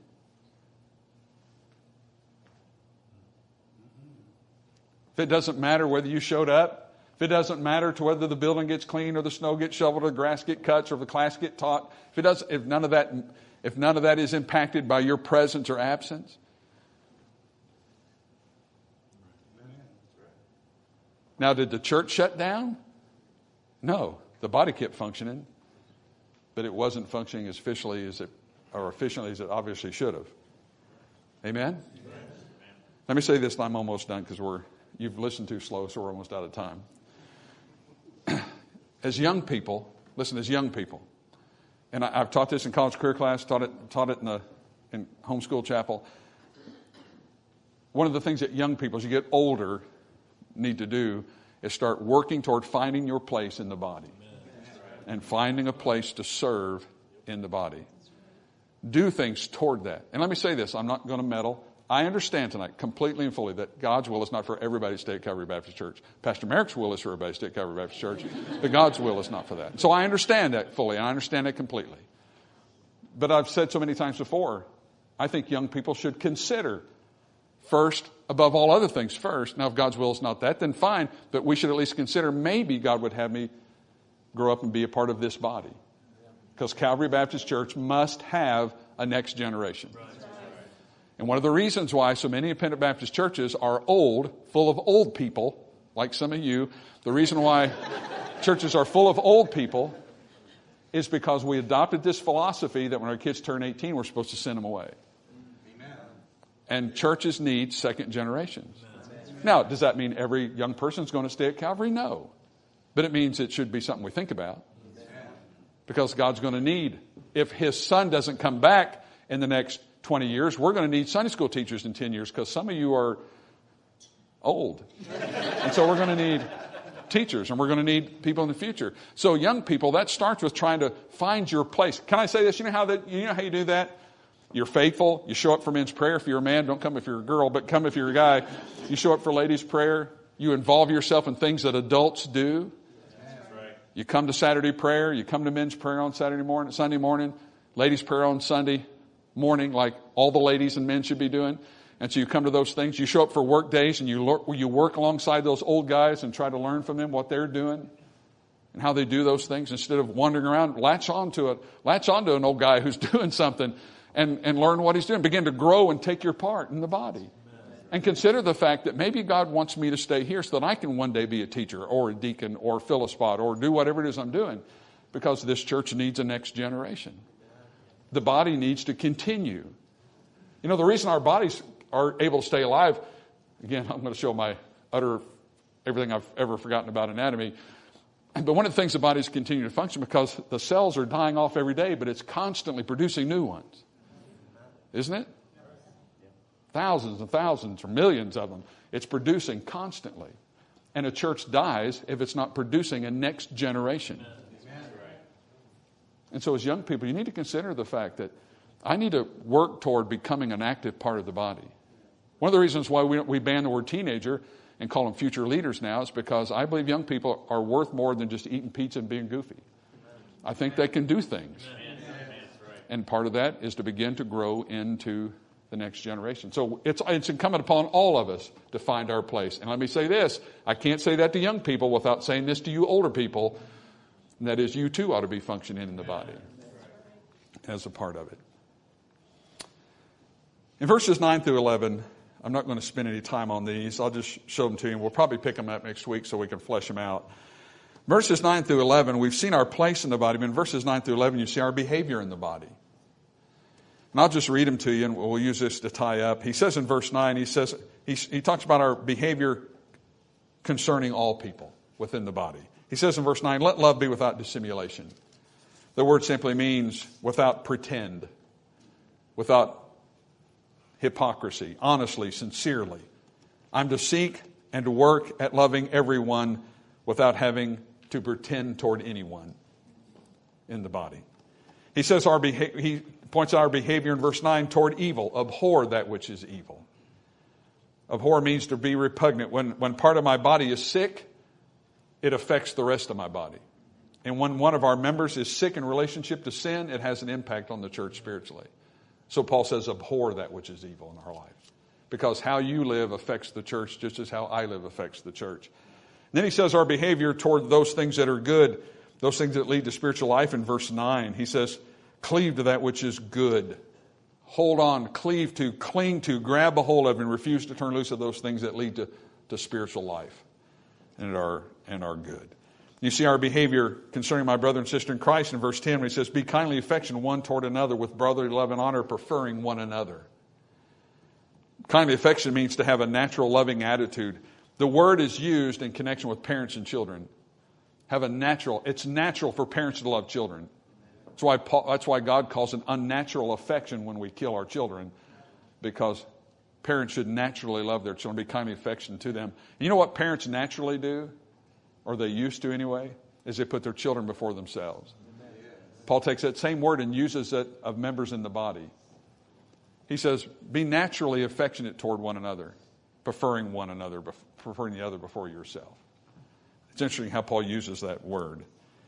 if it doesn't matter whether you showed up, if it doesn't matter to whether the building gets cleaned or the snow gets shoveled or the grass gets cut or the class gets taught, if it does, if none of that, if none of that is impacted by your presence or absence. Now, did the church shut down? No, the body kept functioning, but it wasn't functioning as officially as it, or efficiently as it obviously should have. Amen? Amen. Let me say this, and I'm almost done because we're you've listened too slow, so we're almost out of time. As young people, listen, as young people, and I, I've taught this in college career class, taught it, taught it in the in homeschool chapel. One of the things that young people, as you get older, need to do is start working toward finding your place in the body. And finding a place to serve in the body. Do things toward that. And let me say this, I'm not going to meddle. I understand tonight completely and fully that God's will is not for everybody to stay at Calvary Baptist Church. Pastor Merrick's will is for everybody to stay at Calvary Baptist Church. But God's will is not for that. So I understand that fully, and I understand that completely. But I've said so many times before, I think young people should consider first, above all other things first. Now, if God's will is not that, then fine. But we should at least consider maybe God would have me grow up and be a part of this body. Because Calvary Baptist Church must have a next generation. And one of the reasons why so many independent Baptist churches are old, full of old people, like some of you, the reason why churches are full of old people is because we adopted this philosophy that when our kids turn eighteen, we're supposed to send them away. Amen. And churches need second generations. Amen. Now, does that mean every young person is going to stay at Calvary? No. But it means it should be something we think about. Because God's going to need, if His Son doesn't come back in the next twenty years, we're going to need Sunday school teachers in ten years because some of you are old. And so we're going to need teachers and we're going to need people in the future. So young people, that starts with trying to find your place. Can I say this? You know how that, you know how you do that? You're faithful. You show up for men's prayer if you're a man. Don't come if you're a girl, but come if you're a guy. You show up for ladies' prayer. You involve yourself in things that adults do. You come to Saturday prayer. You come to men's prayer on Saturday morning, Sunday morning. Ladies' prayer on Sunday morning, like all the ladies and men should be doing. And so you come to those things. You show up for work days and you you work alongside those old guys and try to learn from them what they're doing and how they do those things instead of wandering around. Latch on to it. Latch on to an old guy who's doing something and, and learn what he's doing. Begin to grow and take your part in the body. And consider the fact that maybe God wants me to stay here so that I can one day be a teacher or a deacon or fill a spot or do whatever it is I'm doing, because this church needs a next generation. The body needs to continue. You know, the reason our bodies are able to stay alive, again, I'm going to show my utter, everything I've ever forgotten about anatomy. But one of the things the bodies continue to function because the cells are dying off every day, but it's constantly producing new ones. Isn't it? Thousands and thousands or millions of them. It's producing constantly. And a church dies if it's not producing a next generation. And so as young people, you need to consider the fact that I need to work toward becoming an active part of the body. One of the reasons why we, we ban the word teenager and call them future leaders now is because I believe young people are worth more than just eating pizza and being goofy. I think they can do things. And part of that is to begin to grow into the next generation. So it's, it's incumbent upon all of us to find our place. And let me say this, I can't say that to young people without saying this to you older people, and that is you too ought to be functioning in the body as a part of it. In verses nine through eleven, I'm not going to spend any time on these. I'll just show them to you, and we'll probably pick them up next week so we can flesh them out. Verses nine through eleven, we've seen our place in the body, but in verses nine through eleven, you see our behavior in the body. And I'll just read them to you, and we'll use this to tie up. He says in verse nine, he says he, he talks about our behavior concerning all people within the body. He says in verse nine, let love be without dissimulation. The word simply means without pretend, without hypocrisy, honestly, sincerely. I'm to seek and to work at loving everyone without having to pretend toward anyone in the body. He says our beha- he points out our behavior in verse nine toward evil. Abhor that which is evil. Abhor means to be repugnant. When, when part of my body is sick, it affects the rest of my body. And when one of our members is sick in relationship to sin, it has an impact on the church spiritually. So Paul says, abhor that which is evil in our life. Because how you live affects the church just as how I live affects the church. And then he says our behavior toward those things that are good, those things that lead to spiritual life in verse nine. He says, cleave to that which is good. Hold on, cleave to, cling to, grab a hold of, and refuse to turn loose of those things that lead to, to spiritual life and are, and are good. You see our behavior concerning my brother and sister in Christ in verse ten when he says, be kindly affectionate one toward another with brotherly love and honor, preferring one another. Kindly affection means to have a natural loving attitude. The word is used in connection with parents and children. Have a natural, it's natural for parents to love children. That's why, Paul, that's why God calls it unnatural affection when we kill our children, because parents should naturally love their children, be kindly affectionate to them. And you know what parents naturally do? Or they used to anyway, is they put their children before themselves. Paul takes that same word and uses it of members in the body. He says, be naturally affectionate toward one another, preferring one another, preferring the other before yourself. It's interesting how Paul uses that word.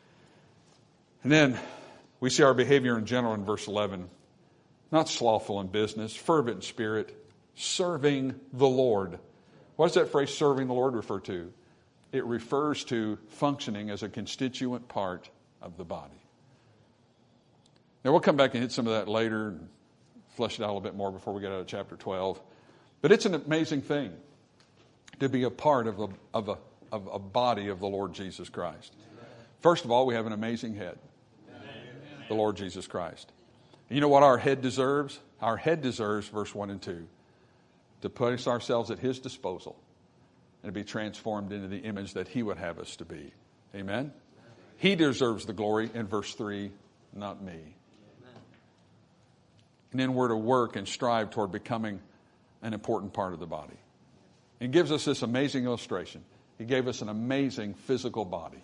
And then we see our behavior in general in verse eleven. Not slothful in business, fervent in spirit, serving the Lord. What does that phrase, serving the Lord, refer to? It refers to functioning as a constituent part of the body. Now, we'll come back and hit some of that later and flesh it out a little bit more before we get out of chapter twelve. But it's an amazing thing to be a part of a, of a, of a body of the Lord Jesus Christ. First of all, we have an amazing head, the Lord Jesus Christ. And you know what our head deserves? Our head deserves, verse one and two, to place ourselves at his disposal and to be transformed into the image that he would have us to be. Amen? He deserves the glory in verse three, not me. And then we're to work and strive toward becoming an important part of the body. He gives us this amazing illustration. He gave us an amazing physical body.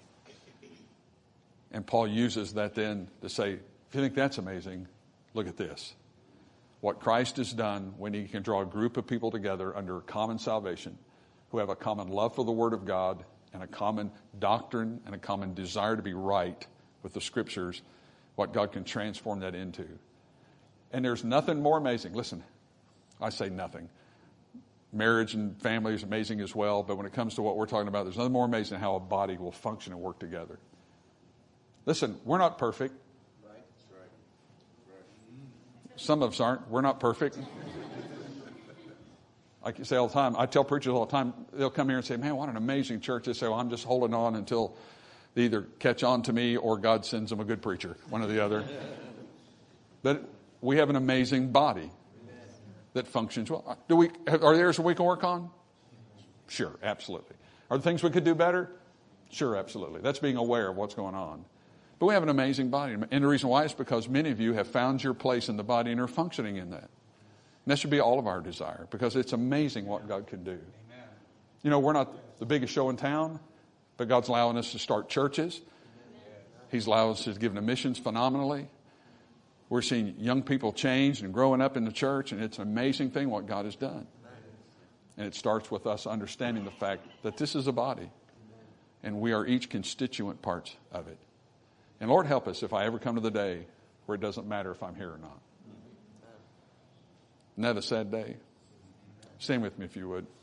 And Paul uses that then to say, if you think that's amazing, look at this. what Christ has done when he can draw a group of people together under a common salvation who have a common love for the Word of God and a common doctrine and a common desire to be right with the Scriptures, what God can transform that into. And there's nothing more amazing. Listen, I say nothing. Marriage and family is amazing as well, but when it comes to what we're talking about, there's nothing more amazing than how a body will function and work together. Listen, we're not perfect. Right. That's right. Right. Some of us aren't. We're not perfect. Like you say all the time, I tell preachers all the time, they'll come here and say, man, what an amazing church. They say, well, I'm just holding on until they either catch on to me or God sends them a good preacher, one or the other. But we have an amazing body that functions well. Do we? Are there areas we can work on? Sure, absolutely. Are there things we could do better? Sure, absolutely. That's being aware of what's going on. But we have an amazing body. And the reason why is because many of you have found your place in the body and are functioning in that. And that should be all of our desire, because it's amazing what God can do. Amen. You know, we're not the biggest show in town, but God's allowing us to start churches. He's allowed us to give the missions phenomenally. We're seeing young people change and growing up in the church, and it's an amazing thing what God has done. And it starts with us understanding the fact that this is a body, and we are each constituent parts of it. And Lord, help us if I ever come to the day where it doesn't matter if I'm here or not. Isn't that a sad day? Stand with me if you would.